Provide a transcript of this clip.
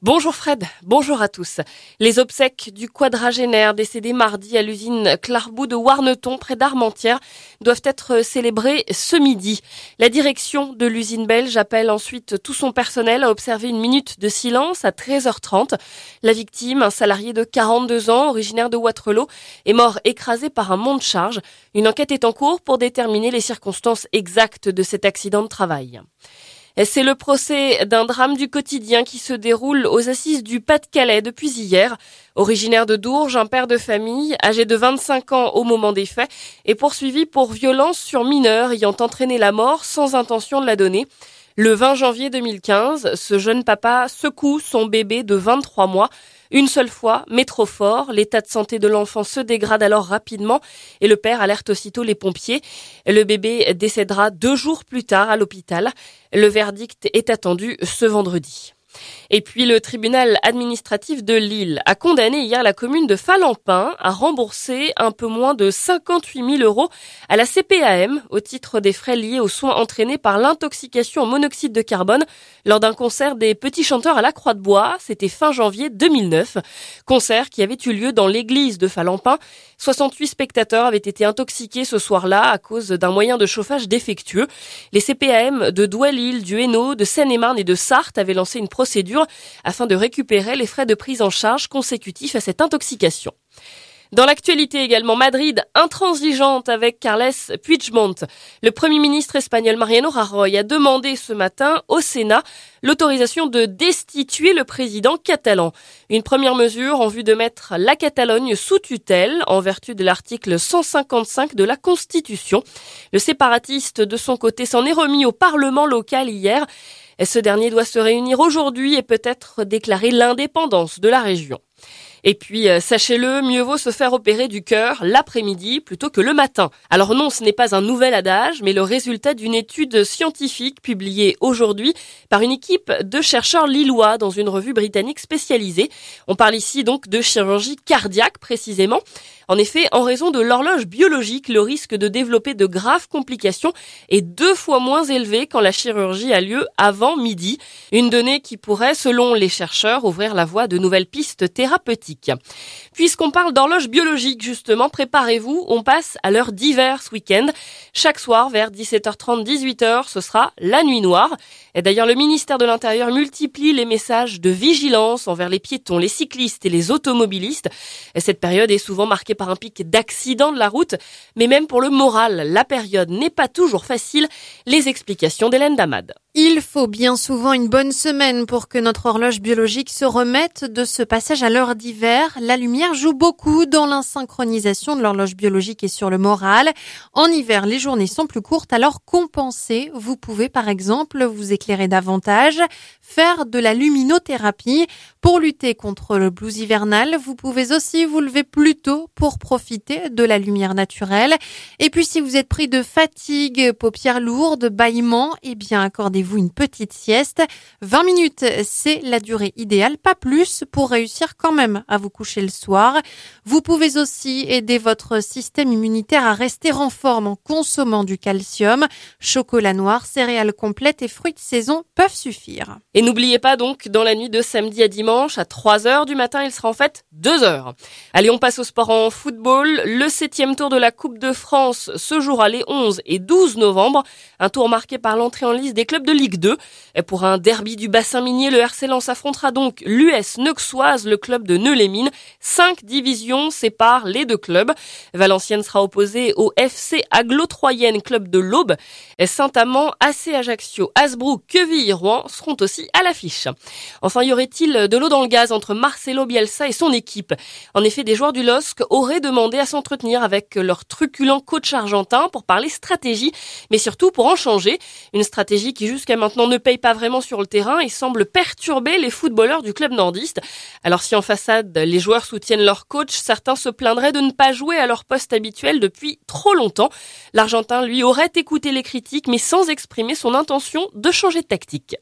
Bonjour Fred, bonjour à tous. Les obsèques du quadragénaire décédé mardi à l'usine Clarbout de Warneton près d'Armentières doivent être célébrées ce midi. La direction de l'usine belge appelle ensuite tout son personnel à observer une minute de silence à 13h30. La victime, un salarié de 42 ans, originaire de Wattrelos, est mort écrasé par un monte-charge. Une enquête est en cours pour déterminer les circonstances exactes de cet accident de travail. C'est le procès d'un drame du quotidien qui se déroule aux assises du Pas-de-Calais depuis hier. Originaire de Dourges, un père de famille, âgé de 25 ans au moment des faits, est poursuivi pour violence sur mineur ayant entraîné la mort sans intention de la donner. Le 20 janvier 2015, ce jeune papa secoue son bébé de 23 mois. Une seule fois, mais trop fort, l'état de santé de l'enfant se dégrade alors rapidement et le père alerte aussitôt les pompiers. Le bébé décédera 2 jours plus tard à l'hôpital. Le verdict est attendu ce vendredi. Et puis le tribunal administratif de Lille a condamné hier la commune de Falampin à rembourser un peu moins de 58 000 € à la CPAM au titre des frais liés aux soins entraînés par l'intoxication au monoxyde de carbone lors d'un concert des Petits Chanteurs à la Croix-de-Bois. C'était fin janvier 2009. Concert qui avait eu lieu dans l'église de Falampin. 68 spectateurs avaient été intoxiqués ce soir-là à cause d'un moyen de chauffage défectueux. Les CPAM de Douai-Lille, du Hainaut, de Seine-et-Marne et de Sarthe avaient lancé une procédure afin de récupérer les frais de prise en charge consécutifs à cette intoxication. Dans l'actualité également, Madrid intransigeante avec Carles Puigdemont. Le Premier ministre espagnol Mariano Rajoy a demandé ce matin au Sénat l'autorisation de destituer le président catalan. Une première mesure en vue de mettre la Catalogne sous tutelle en vertu de l'article 155 de la Constitution. Le séparatiste de son côté s'en est remis au Parlement local hier. Ce dernier doit se réunir aujourd'hui et peut-être déclarer l'indépendance de la région. Et puis, sachez-le, mieux vaut se faire opérer du cœur l'après-midi plutôt que le matin. Alors non, ce n'est pas un nouvel adage, mais le résultat d'une étude scientifique publiée aujourd'hui par une équipe de chercheurs lillois dans une revue britannique spécialisée. On parle ici donc de chirurgie cardiaque précisément. En effet, en raison de l'horloge biologique, le risque de développer de graves complications est 2 fois moins élevé quand la chirurgie a lieu avant midi. Une donnée qui pourrait, selon les chercheurs, ouvrir la voie de nouvelles pistes thérapeutiques. Puisqu'on parle d'horloge biologique, justement, préparez-vous, on passe à l'heure d'hiver ce week-end. Chaque soir, vers 17h30, 18h, ce sera la nuit noire. Et d'ailleurs, le ministère de l'Intérieur multiplie les messages de vigilance envers les piétons, les cyclistes et les automobilistes. Et cette période est souvent marquée par un pic d'accidents de la route, mais même pour le moral, la période n'est pas toujours facile. Les explications d'Hélène Damad. Il faut bien souvent une bonne semaine pour que notre horloge biologique se remette de ce passage à l'heure d'hiver. La lumière joue beaucoup dans l'insynchronisation de l'horloge biologique et sur le moral. En hiver, les journées sont plus courtes, alors compensez. Vous pouvez par exemple vous éclairer davantage, faire de la luminothérapie. Pour lutter contre le blues hivernal, vous pouvez aussi vous lever plus tôt pour profiter de la lumière naturelle. Et puis si vous êtes pris de fatigue, paupières lourdes, bâillements, eh bien accordez-vous une petite sieste. 20 minutes, c'est la durée idéale, pas plus, pour réussir quand même à vous coucher le soir. Vous pouvez aussi aider votre système immunitaire à rester en forme en consommant du calcium. Chocolat noir, céréales complètes et fruits de saison peuvent suffire. Et n'oubliez pas donc, dans la nuit de samedi à dimanche, à 3h du matin, il sera en fait 2h. Allez, on passe au sport en football. Le 7e tour de la Coupe de France se jouera les 11 et 12 novembre. Un tour marqué par l'entrée en lice des clubs de Ligue 2. Et pour un derby du bassin minier, le RC Lens affrontera donc l'US Neuxoise, le club de Neux-les-Mines. 5 divisions séparent les 2 clubs. Valenciennes sera opposé au FC Aglo-Troyenne, club de l'Aube. Saint-Amand, AC Ajaccio, Hasbrook, Quevilly et Rouen seront aussi à l'affiche. Enfin, y aurait-il de l'eau dans le gaz entre Marcelo Bielsa et son équipe? En effet, des joueurs du LOSC auraient demandé à s'entretenir avec leur truculent coach argentin pour parler stratégie, mais surtout pour en changer. Une stratégie qui jusqu'à maintenant ne paye pas vraiment sur le terrain et semble perturber les footballeurs du club nordiste. Alors si en façade, les joueurs soutiennent leur coach, certains se plaindraient de ne pas jouer à leur poste habituel depuis trop longtemps. L'Argentin, lui, aurait écouté les critiques, mais sans exprimer son intention de changer de tactique.